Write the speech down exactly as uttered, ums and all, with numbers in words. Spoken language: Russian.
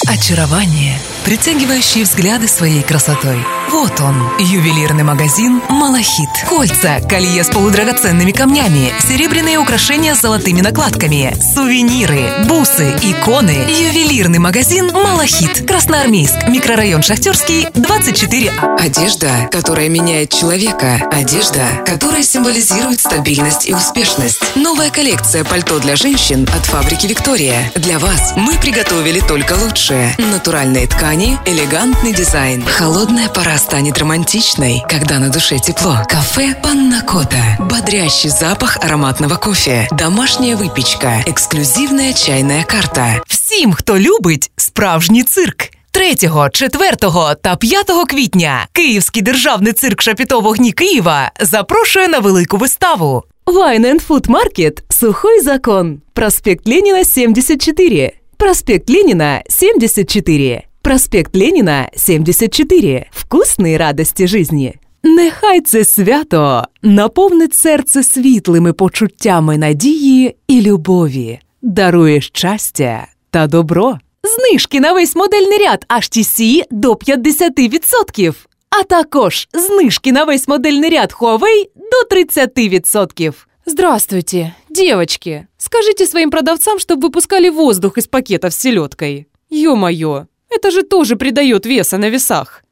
Очарование, притягивающее взгляды своей красотой. Вот он, ювелирный магазин «Малахит». Кольца, колье с полудрагоценными камнями, серебряные украшения с золотыми накладками, сувениры, бусы, иконы. Ювелирный магазин «Малахит». Красноармейск, микрорайон Шахтерский, двадцать четыре А. Одежда, которая меняет человека. Одежда, которая символизирует стабильность и успешность. Новая коллекция пальто для женщин от фабрики «Виктория». Для вас мы приготовили только лучшее. Натуральные ткани, элегантный дизайн. Холодная пора станет романтичной, когда на душе тепло. Кафе «Панна Кота». Бодрящий запах ароматного кофе. Домашняя випічка. Ексклюзивна чайна карта. Всім, хто любить справжній цирк. третього, четвертого та п'ятого квітня Київський державний цирк «Шапіто-Вогні» Києва запрошує на велику виставу. Wine and Food Market «Сухой закон». Проспект Ленина, семьдесят четыре. Проспект Ленина, семьдесят четыре. Проспект Ленина, семьдесят четыре. Вкусні радості жизни. Нехай це свято наповнить серце світлими почуттями надії і любові, дарує щастя та добро. Знижки на весь модельний ряд ейч ті сі до п'ятдесят відсотків, а також знижки на весь модельний ряд Huawei до тридцать відсотків. Здравствуйте, девочки. Скажите своим продавцам, чтобы выпускали воздух из пакетов с селедкой. Ё-моё, это же тоже придает веса на весах.